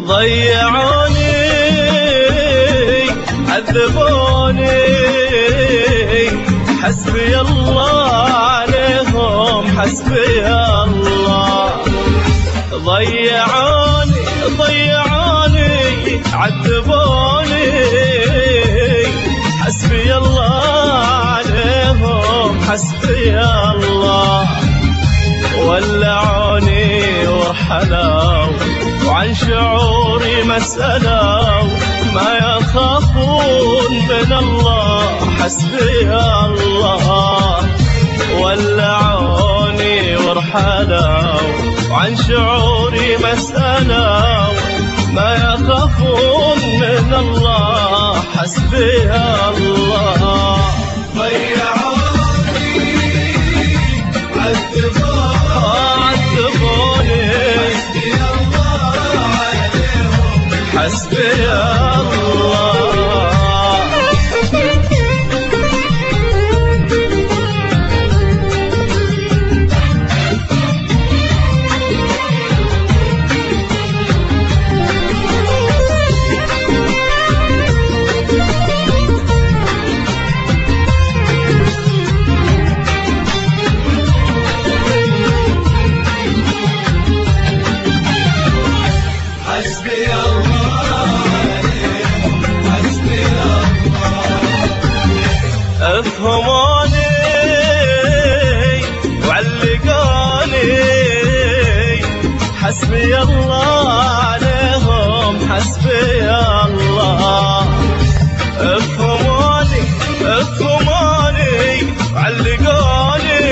ضيعوني عذبوني حسبي الله عليهم حسبي الله. ضيعوني عذبوني حسبي الله عليهم حسبي الله. ولعوني ورحلوا وعن شعوري مسألوا ما يخافون من الله حسبي الله. ولعوني ورحلوا وعن شعوري مسألوا ما يخافون من الله حسبي الله. ضيعوني عذبوني حسبي الله. افهموني وعلقوني حسبي الله عليهم حسبي الله. افهموني وعلقوني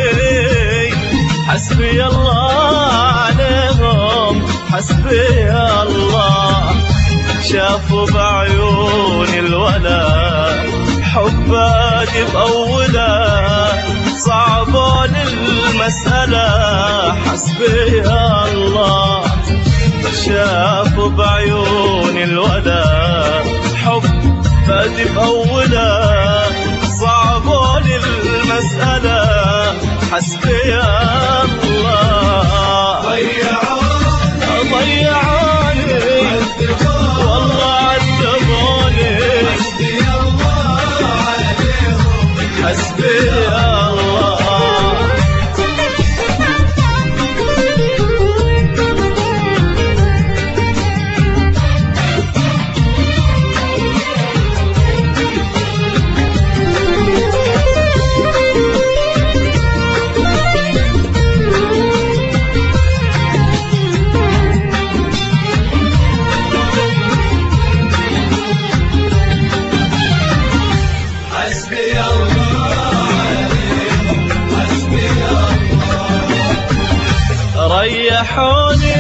حسبي الله عليهم حسبي الله. شافوا بعيوني الولاء حبادي بأوله صعبوا المسألة حسبي الله. شافوا بعيوني الولاء حبادي بأوله صعبوا المسألة حسبي الله. ضيعوني والله عذبوني حسبي الله. ريحوني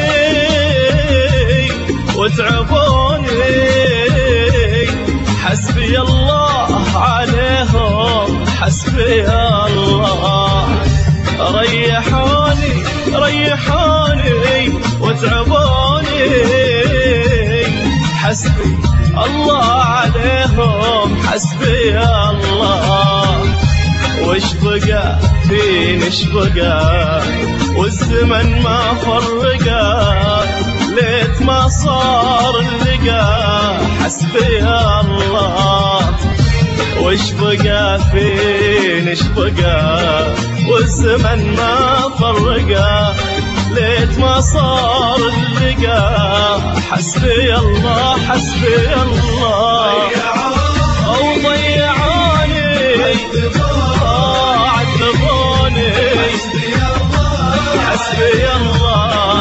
وتعبوني حسبي الله عليهم حسبي الله. ريحوني وتعبوني حسبي الله عليهم حسبي الله. وش بقى فيني اش بقى والزمن ما فرقا ليت ما صار اللقا حسبي الله. وش بقى فيني اش بقى والزمن ما فرقا ليت ما صار اللقا حسبي الله حسبي الله. ضيعوني عذبوني حسبي الله.